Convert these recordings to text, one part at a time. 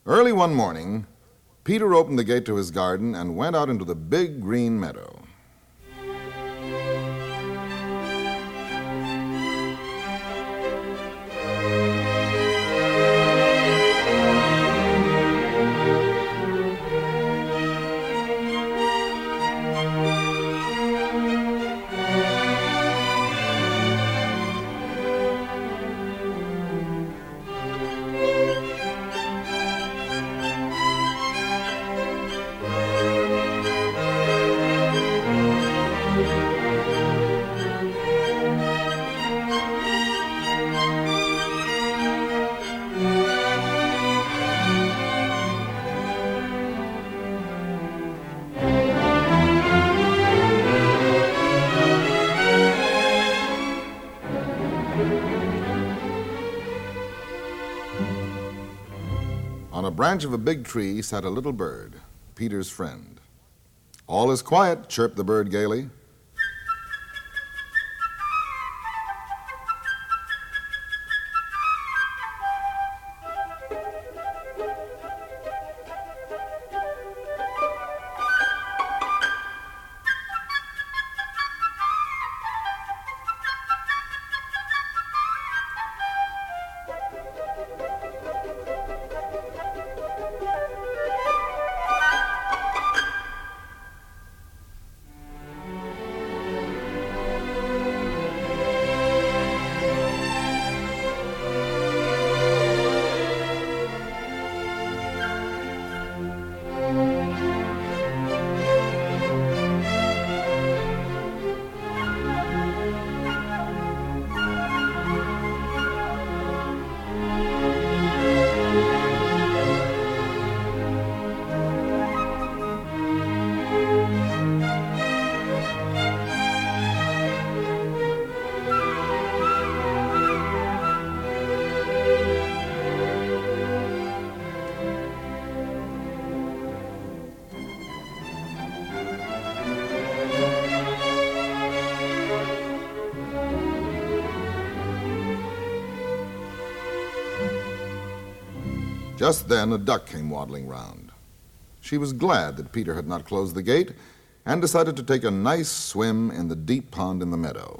Early one morning, Peter opened the gate to his garden and went out into the big green meadow. On a branch of a big tree sat a little bird, Peter's friend. "All is quiet," chirped the bird gaily. Just then a duck came waddling round. She was glad that Peter had not closed the gate and decided to take a nice swim in the deep pond in the meadow.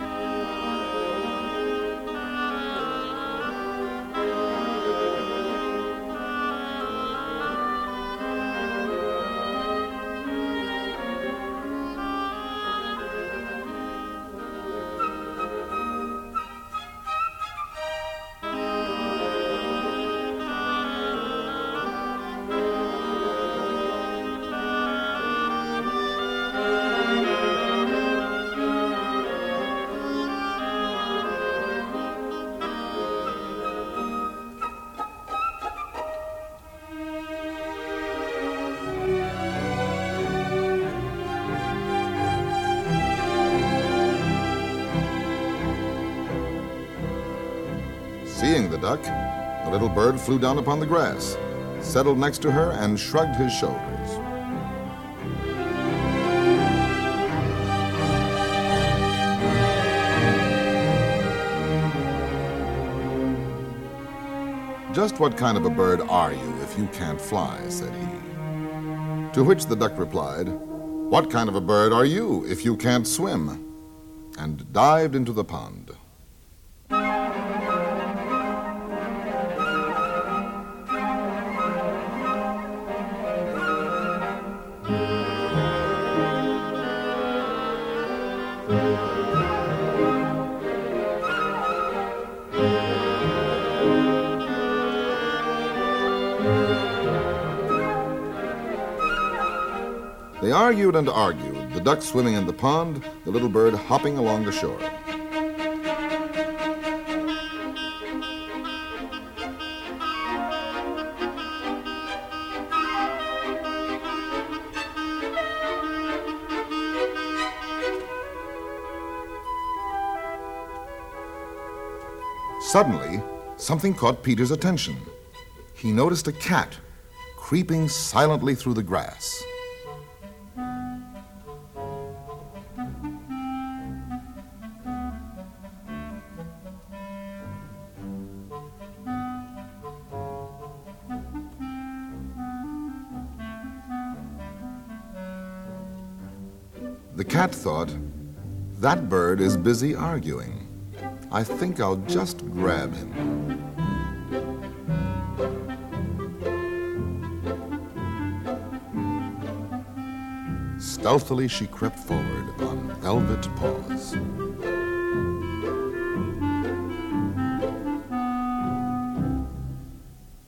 Seeing the duck, the little bird flew down upon the grass, settled next to her, and shrugged his shoulders. "Just what kind of a bird are you if you can't fly?" said he. To which the duck replied, "What kind of a bird are you if you can't swim?" and dived into the pond. They argued and argued, the duck swimming in the pond, the little bird hopping along the shore. Suddenly, something caught Peter's attention. He noticed a cat creeping silently through the grass. The cat thought, "That bird is busy arguing. I think I'll just grab him." Stealthily she crept forward on velvet paws.